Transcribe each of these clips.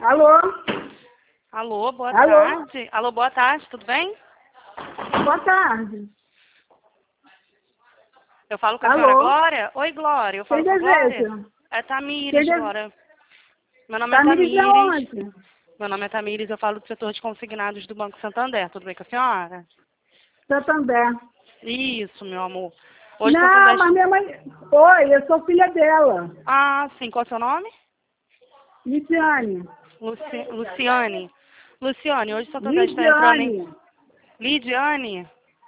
Alô? Alô, boa Alô? tarde. Alô, boa tarde, tudo bem? Boa tarde. Eu falo com a Alô? senhora Glória? Oi, Glória, eu falo Quem com a Glória? deseja? É Tamires, Glória. Meu nome é Tamires de Tamires. onde? Meu nome é Tamires, eu falo do setor de consignados do Banco Santander. Tudo bem com a senhora? Santander. Isso, meu amor. Hoje Não, Santander... mas minha mãe... Oi, eu sou filha dela. Ah, sim, qual é o seu nome? Lidiane. Luciane. Luciane, hoje Santander está entrando em... Lidiane. Lidiane?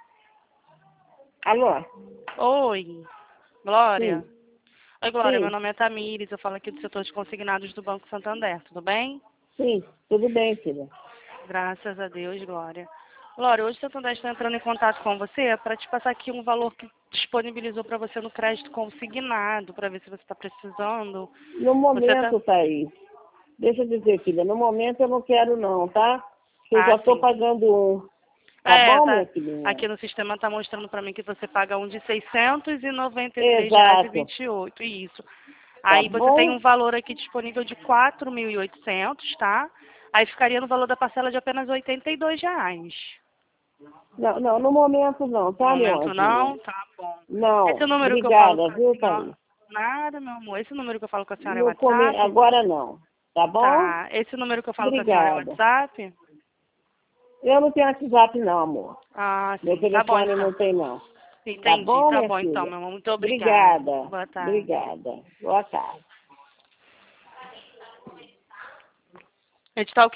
Alô? Oi, Glória. Sim. Oi, Glória, meu Sim. nome é Tamires, eu falo aqui do setor de consignados do Banco Santander, tudo bem? Sim. Tudo bem, filha. Graças a Deus, Glória. Glória, hoje o Santander está entrando em contato com você para te passar aqui um valor que disponibilizou para você no crédito consignado, para ver se você está precisando. No Você tá... momento, Thaís. Deixa eu dizer, filha. No momento eu não quero não, tá? Eu já Ah, estou sim. pagando um. Tá bom, minha Tá. filhinha? Aqui no sistema está mostrando para mim que você paga um de R$ 693,28. Exato. Isso. Tá Aí você tem bom? um valor aqui disponível de 4.800, tá? Aí ficaria no valor da parcela de apenas R$ 82. Não, não, no momento não, No tá, meu momento anjinho? não? Tá bom. Não. Esse número que eu falo com Obrigada, a viu, Thaís? senhora... Nada, meu amor. Esse número que eu falo com a senhora é No WhatsApp? Agora não. Tá bom? Tá. Esse número que eu falo com a senhora é Obrigada. WhatsApp? Eu não tenho WhatsApp não, amor. Ah, Meu sim. Tá bom, telefone então. não tem não. Tá Entendi. bom, Tá minha bom, então, filha? meu amor. Muito obrigada. Obrigada. Boa tarde. Obrigada. Boa tarde. A gente tá o quê?